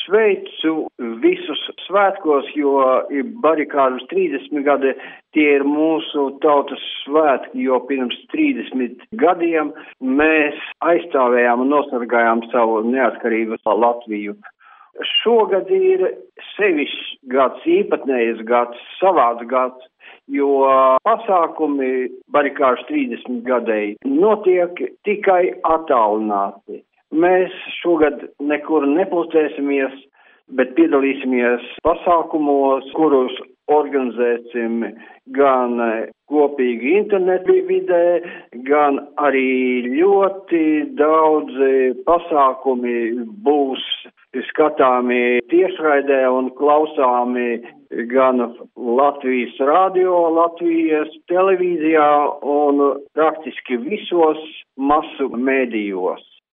sveicu visus svētkos, jo barikāžas 30 gadi tie ir mūsu tautas svētki, jo pirms 30 gadiem mēs aizstāvējām un nosargājām savu neatkarību Latviju. Šogad ir sevišķs gads, īpatnējs gads, savāds gads, jo pasākumi barikāžu 30 gadēji notiek tikai attālināti. Mēs šogad nekur nepulcēsimies, bet piedalīsimies pasākumos, kurus organizēsim gan kopīgi internetu vidē, gan arī ļoti daudzi pasākumi būs skatāmi tiešraidē un klausāmi gan Latvijas radio, Latvijas televīzijā un praktiski visos masu mēdījos.